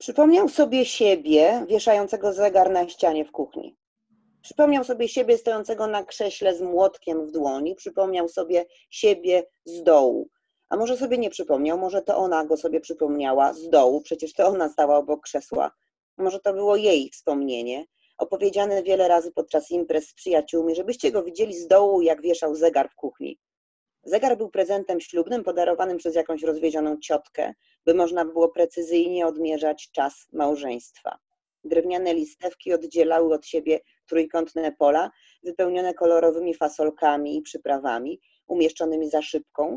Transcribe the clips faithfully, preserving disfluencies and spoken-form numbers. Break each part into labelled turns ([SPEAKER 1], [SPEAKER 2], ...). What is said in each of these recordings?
[SPEAKER 1] Przypomniał sobie siebie wieszającego zegar na ścianie w kuchni. Przypomniał sobie siebie stojącego na krześle z młotkiem w dłoni. Przypomniał sobie siebie z dołu. A może sobie nie przypomniał, może to ona go sobie przypomniała z dołu, przecież to ona stała obok krzesła. Może to było jej wspomnienie, opowiedziane wiele razy podczas imprez z przyjaciółmi, żebyście go widzieli z dołu, jak wieszał zegar w kuchni. Zegar był prezentem ślubnym podarowanym przez jakąś rozwiedzioną ciotkę, by można było precyzyjnie odmierzać czas małżeństwa. Drewniane listewki oddzielały od siebie trójkątne pola, wypełnione kolorowymi fasolkami i przyprawami, umieszczonymi za szybką,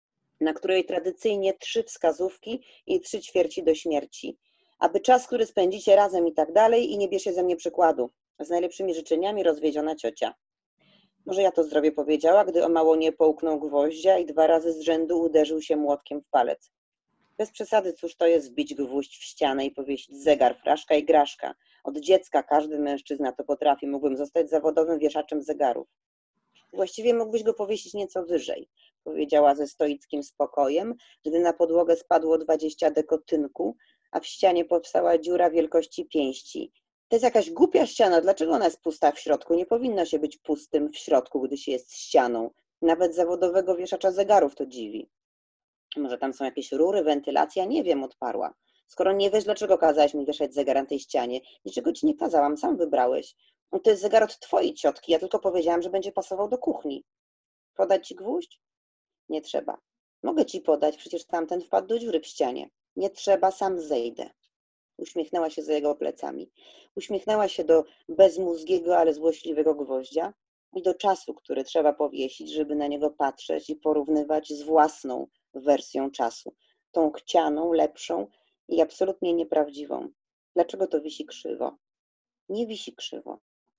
[SPEAKER 1] na której tradycyjnie trzy wskazówki i trzy ćwierci do śmierci. Aby czas, który spędzicie razem i tak dalej, i nie bierzcie ze mnie przykładu. Z najlepszymi życzeniami, rozwiedziona ciocia. Może ja to zdrowie powiedziała, gdy o mało nie połknął gwoździa i dwa razy z rzędu uderzył się młotkiem w palec. Bez przesady, cóż to jest wbić gwóźdź w ścianę i powiesić zegar, fraszka i graszka. Od dziecka każdy mężczyzna to potrafi. Mógłbym zostać zawodowym wieszaczem zegarów. Właściwie mógłbyś go powiesić nieco wyżej, powiedziała ze stoickim spokojem, gdy na podłogę spadło dwadzieścia deko tynku, a w ścianie powstała dziura wielkości pięści. To jest jakaś głupia ściana, dlaczego ona jest pusta w środku? Nie powinno się być pustym w środku, gdy się jest ścianą. Nawet zawodowego wieszacza zegarów to dziwi. Może tam są jakieś rury, wentylacja? Nie wiem, odparła. Skoro nie wiesz, dlaczego kazałeś mi wieszać zegar na tej ścianie? Niczego ci nie kazałam, sam wybrałeś. To jest zegar od twojej ciotki, ja tylko powiedziałam, że będzie pasował do kuchni. Podać ci gwóźdź? Nie trzeba. Mogę ci podać, przecież tamten wpadł do dziury w ścianie. Nie trzeba, sam zejdę. Uśmiechnęła się za jego plecami. Uśmiechnęła się do bezmózgiego, ale złośliwego gwoździa i do czasu, który trzeba powiesić, żeby na niego patrzeć i porównywać z własną wersją czasu. Tą chcianą, lepszą i absolutnie nieprawdziwą. Dlaczego to wisi krzywo? Nie wisi krzywo.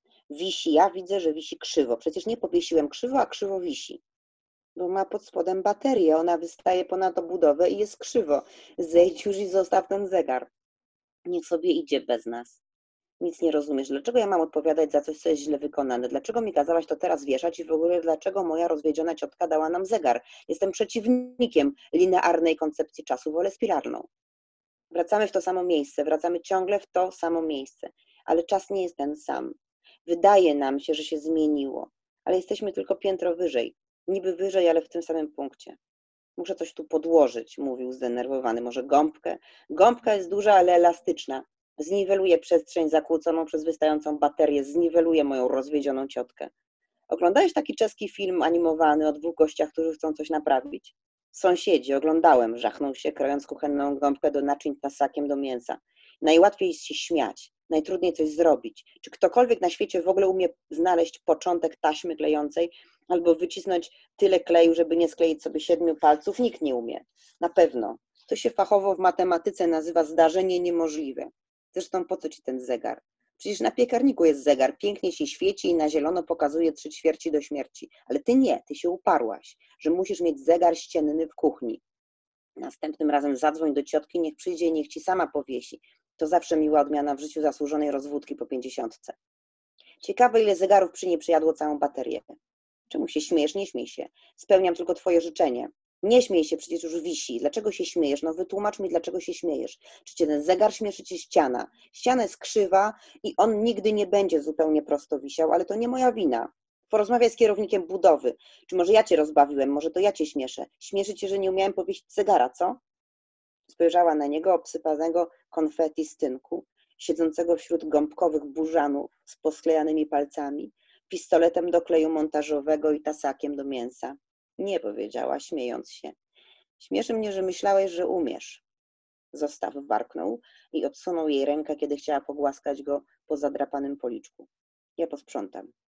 [SPEAKER 1] Wisi, ja widzę, że wisi krzywo. Przecież nie powiesiłem krzywo, a krzywo wisi. Bo ma pod spodem baterię, ona wystaje ponad obudowę i jest krzywo. Zejdź już i zostaw ten zegar. Niech sobie idzie bez nas. Nic nie rozumiesz. Dlaczego ja mam odpowiadać za coś, co jest źle wykonane? Dlaczego mi kazałaś to teraz wieszać i w ogóle dlaczego moja rozwiedziona ciotka dała nam zegar? Jestem przeciwnikiem linearnej koncepcji czasu, wolę spiralną. Wracamy w to samo miejsce, wracamy ciągle w to samo miejsce, ale czas nie jest ten sam. Wydaje nam się, że się zmieniło, ale jesteśmy tylko piętro wyżej. Niby wyżej, ale w tym samym punkcie. Muszę coś tu podłożyć, mówił zdenerwowany. Może gąbkę? Gąbka jest duża, ale elastyczna. Zniweluje przestrzeń zakłóconą przez wystającą baterię, zniweluje moją rozwiedzioną ciotkę. Oglądałeś taki czeski film animowany o dwóch gościach, którzy chcą coś naprawić? Sąsiedzi, oglądałem, żachnął się, krojąc kuchenną gąbkę do naczyń tasakiem do mięsa. Najłatwiej jest się śmiać, najtrudniej coś zrobić. Czy ktokolwiek na świecie w ogóle umie znaleźć początek taśmy klejącej albo wycisnąć tyle kleju, żeby nie skleić sobie siedmiu palców? Nikt nie umie. Na pewno. To się fachowo w matematyce nazywa zdarzenie niemożliwe. Zresztą po co ci ten zegar? Przecież na piekarniku jest zegar, pięknie się świeci i na zielono pokazuje trzy ćwierci do śmierci. Ale ty nie, ty się uparłaś, że musisz mieć zegar ścienny w kuchni. Następnym razem zadzwoń do ciotki, niech przyjdzie i niech ci sama powiesi. To zawsze miła odmiana w życiu zasłużonej rozwódki po pięćdziesiątce. Ciekawe, ile zegarów przy niej przyjadło całą baterię. Czemu się śmiejesz? Nie śmiej się. Spełniam tylko twoje życzenie. Nie śmiej się, przecież już wisi. Dlaczego się śmiejesz? No wytłumacz mi, dlaczego się śmiejesz. Czy cię ten zegar śmieszy, czy ściana? Ściana jest krzywa i on nigdy nie będzie zupełnie prosto wisiał, ale to nie moja wina. Porozmawiaj z kierownikiem budowy. Czy może ja cię rozbawiłem? Może to ja cię śmieszę. Śmieszy cię, że nie umiałem powiesić zegara, co? Spojrzała na niego, obsypanego konfetti z tynku, siedzącego wśród gąbkowych burzanów z posklejanymi palcami, pistoletem do kleju montażowego i tasakiem do mięsa. Nie, powiedziała, śmiejąc się. Śmieszy mnie, że myślałeś, że umiesz. Zostaw, warknął i odsunął jej rękę, kiedy chciała pogłaskać go po zadrapanym policzku. Ja posprzątam.